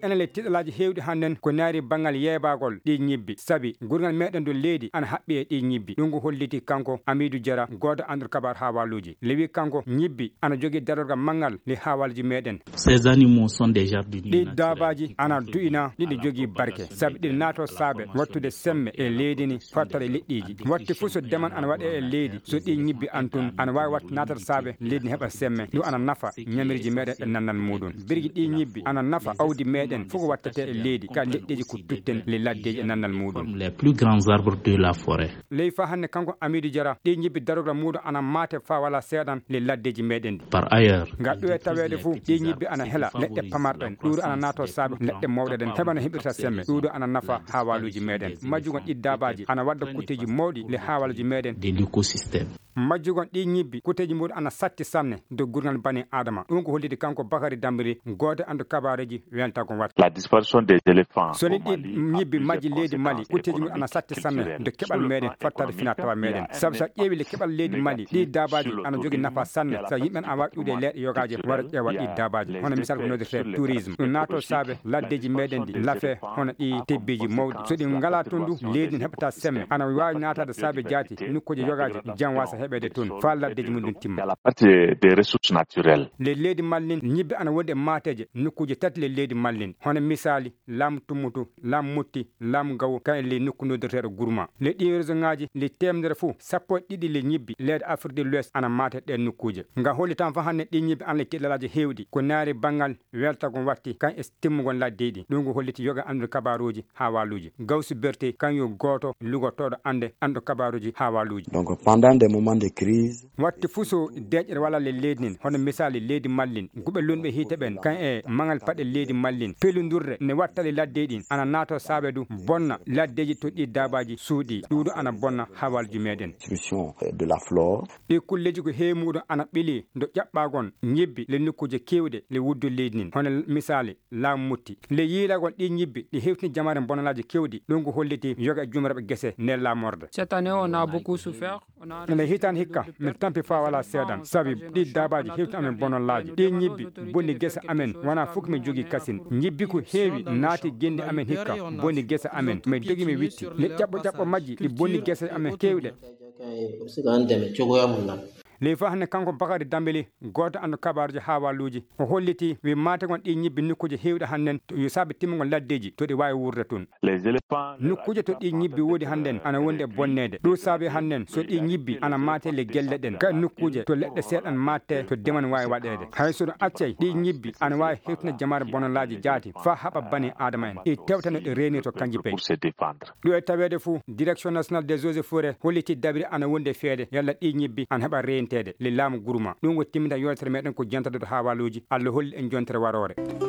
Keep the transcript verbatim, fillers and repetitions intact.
enen le tiɗalaji hewɗi hannen ko naari bangal yeebagol ɗi ñibbi sabi gurgal meɗen do leydi ana haɓɓi e ɗi ñibbi ɗum ko holliti kanko Amidou Diarra goto andur kabar hawaluji lewi kanko ñibbi ana jogui darorgal mangal li hawalji meɗen. Ces animaux sont des jardiniers ɗi dabaji ana du'ina ɗiɗi jogui barke sabi ɗiɗi naato saabe wattude semme e leydi ni fottare leɗɗiji watti fuu so deman ana waɗe e leydi so ɗi ñibbi antun ana wawi watta natata saabe leydi ni heɓa semme ɗum ana nafa ñamirji meɗen ɗe nannan muɗum birgui ɗi ñibbi ana nafa awdi meɗen foko wattete e leydi ka leɗɗeji ko dutten le laddeji e nannal muɗum les plus grands arbres de la forêt. ley fa hande kanko Amidou Diarra ɗi ñibbi darogal muɗum ana mate fa wala seeɗan le laddeji meɗen ɗi par ailleurs nga ɗo e tawede fou ɗi ñibbi ana heela leɗɗe pamarɗen ɗuɗo ana nato saabe leɗɗe mawɗe ɗen heɓano heɓirta semme ɗuɗo ana nafa hawaluji meɗen majjugon ɗi dabaji ana wadda kutteji mawɗi le hawalji meɗen de l'écosystème. majjugon ɗi ñibbi kuteji muɗum ana satti sanne do gurnal bani adama ɗum ko holliti kanko Bakary Dambiri goto andu kabareji wenta ko watta la disparition des éléphants soni ɗi ñibbi majji leydi Mali kuteji muɗum ana satti sanne do keɓal meɗen fattade fina tawa meɗen saabu sa ƴeewi le keɓal leydi Mali ɗi dabaji ana jogui nafa sanne sa yimɓen a wawi ƴuude leɗɗe yogaji wara ƴeewa ɗi dabaji hono misal ko nodirte tourisme ɗum nato saabe laddeji meɗen ɗi laafe hono ɗi tebbiji mawɗi so ɗi ngala toon du leydi n heɓata semme ana wawi natade saabe jaati nokkuji yogaji jam wasa heɓede toon fa laddeji mum ɗum timma la partie des ressources naturelles le leydi Mallin ñibbi ana wonde mateje nokkuji tati le leydi Mallin hono misali laamu tummutu laamu mutti laamu gawu kan le nokku nodirteɗo gourma le ɗi région ngaji le temedere fou sappo e ɗiɗi le ñibbi leydi Afrique de l'Ouest ana mate ɗen nokkuje nga holli tan fa hande ɗi ñibbi ana le tiɗɗalaji hewɗi ko naari bangal weltagon watti kan e timmugon laddeji ɗum ko holliti yoga andude kabaruji ha waluji Gawsu Berté kan yo goto lugotoɗo ande andu kabaruji ha waluji. Donc pendant des moments de crise watti fuu so deƴƴere walla le leydi nin hono misali leydi Mallin guɓe lunɓe hiite ɓen kan e mangal paɗe leydi Mallin peludurre ne wattale laddeji ɗin ana nato saabe du bonna laddeji to ɗi dabaji suuɗi ɗuɗo ana bonna hawalji meɗen de la flore ɗi kulleji ko heewi muɗum ana ɓili do ƴaɓɓagon ñibbi le nokkuje kewɗe le wuddu leydi nin hono misali laamu mutti le yiilagol ɗi ñibbi ɗi hewtini jamare bonalaji kewɗi ɗum ko holliti yoga jumraɓe guese ne lamorde. Cette année on a beaucoup souffert. ene hitani hikka min tampi fa wala seedan sabi ɗi dabaji hewti amen bonollaji ɗi ñibbi bonni guesa amen wona fof min jogui kasine ñibbi ko heewi naati gendi amen hikka bonni guesa amen min jogui mi witti ne ƴaɓɓo ƴaɓɓo majji ɗi bonni guese amen kewɗe ley fa hande kanko Bakary Dambili goto andu kabaruji ha waluji o holliti wi mategon ɗi ñibbi nokkuje hewɗe hannen yo saabe timmugol laddeji to ɗi wawi wurde toon les éléphants nokkuje to ɗi ñibbi woodi hannen ana wonde bonnede ɗo saabi hannen so ɗi ñibbi ana mate le gelle ɗen ka nokkuje to leɗɗe seeɗan matte to deman wawi waɗede hay sono accay ɗi ñibbi ana wawi hewtina jamare bonolaji jaati fa haɓa bani adama en ɗi tewtano ɗe reni to kanji pey ɗo e tawede fou direction nationale des eaux et forêts holliti dabiri ana wonde feede yalla ɗi ñibbi ana heɓa rentede le laamu gurma ɗum ko timminta yewtere meɗen ko jantade to hawaluji Allah holli en jontere warore.